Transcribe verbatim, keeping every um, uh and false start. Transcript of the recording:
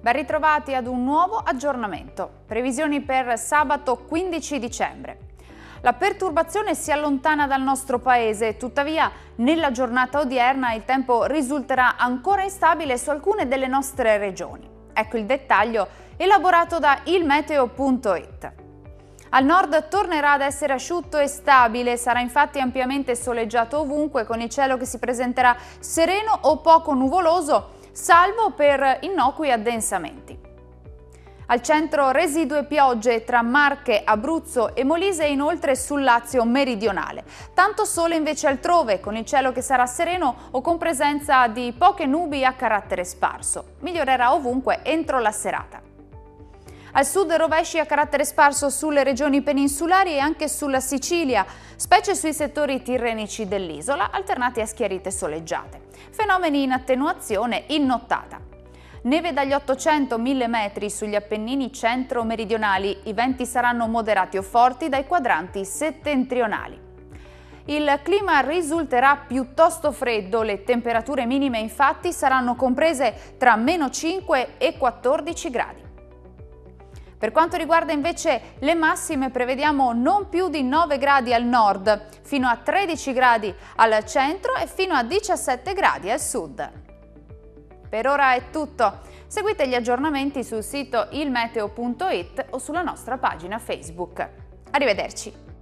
Ben ritrovati ad un nuovo aggiornamento. Previsioni per sabato quindici dicembre. La perturbazione si allontana dal nostro paese, tuttavia nella giornata odierna il tempo risulterà ancora instabile su alcune delle nostre regioni. Ecco il dettaglio elaborato da il meteo punto it. Al nord tornerà ad essere asciutto e stabile, sarà infatti ampiamente soleggiato ovunque con il cielo che si presenterà sereno o poco nuvoloso, salvo per innocui addensamenti. Al centro residue piogge tra Marche, Abruzzo e Molise e inoltre sul Lazio meridionale. Tanto sole invece altrove, con il cielo che sarà sereno o con presenza di poche nubi a carattere sparso. Migliorerà ovunque entro la serata. Al sud rovesci a carattere sparso sulle regioni peninsulari e anche sulla Sicilia, specie sui settori tirrenici dell'isola, alternati a schiarite soleggiate. Fenomeni in attenuazione in nottata. Neve dagli ottocento ai mille metri sugli Appennini centro-meridionali, i venti saranno moderati o forti dai quadranti settentrionali. Il clima risulterà piuttosto freddo, le temperature minime infatti saranno comprese tra meno cinque e quattordici gradi. Per quanto riguarda invece le massime, prevediamo non più di nove gradi al nord, fino a tredici gradi al centro e fino a diciassette gradi al sud. Per ora è tutto. Seguite gli aggiornamenti sul sito il meteo punto it o sulla nostra pagina Facebook. Arrivederci.